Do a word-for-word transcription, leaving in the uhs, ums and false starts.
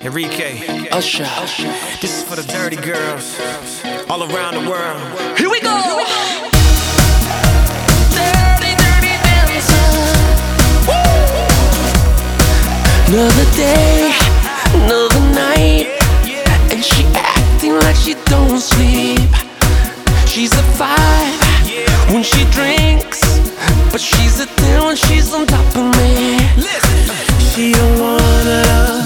Enrique, Usher. this is for the dirty girls all around the world. Here we go. Here we go. Dirty, dirty dancer. Woo. Another day, another night, and she acting like she don't sleep. She's a five when she drinks, but she's a ten when she's on top of me. Listen, She don't wanna love.